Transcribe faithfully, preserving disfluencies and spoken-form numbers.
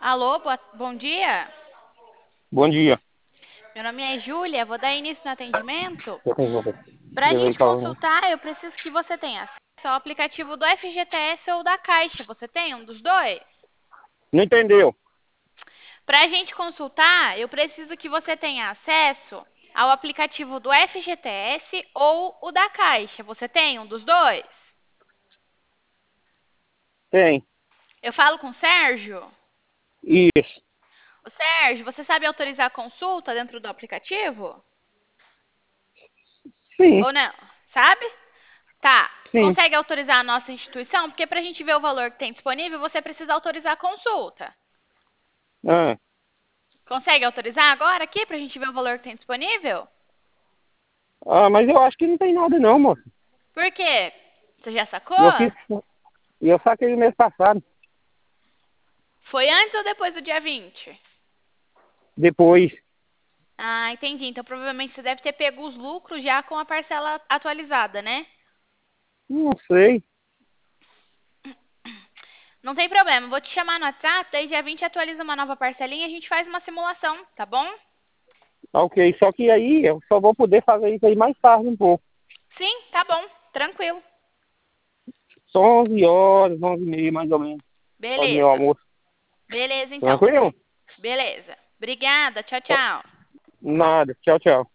Alô, boa- bom dia. Bom dia. Meu nome é Júlia, vou dar início no atendimento. Eu tenho você. Para a Eu gente falo, consultar, eu preciso que você tenha acesso ao aplicativo do F G T S ou da Caixa. Você tem um dos dois? não entendeu? Para a gente consultar, eu preciso que você tenha acesso ao aplicativo do F G T S ou o da Caixa. Você tem um dos dois? Tem. Eu falo com o Sérgio? Isso. O Sérgio, você sabe autorizar a consulta dentro do aplicativo? Sim, Ou não? Sabe? Tá. sim. Consegue autorizar a nossa instituição? Porque para a gente ver o valor que tem disponível, você precisa autorizar a consulta. Ah, Consegue autorizar agora aqui para a gente ver o valor que tem disponível? ah, mas eu acho que não tem nada não, moço. Por quê? Você já sacou? Eu fiz. E eu saquei no mês passado. Foi antes ou depois do dia vinte? Depois. Ah, entendi. Então provavelmente você deve ter pego os lucros já com a parcela atualizada, né? Não sei. Não tem problema, vou te chamar no WhatsApp, daí dia vinte atualiza uma nova parcelinha e a gente faz uma simulação, tá bom? Tá ok. Só que aí eu só vou poder fazer isso aí mais tarde um pouco. Sim, tá bom, tranquilo. Só onze horas, onze e meia mais ou menos. Hora do meu Beleza. almoço. Beleza, então. Tranquilo? Beleza. Obrigada, tchau, tchau. Nada. Tchau, tchau.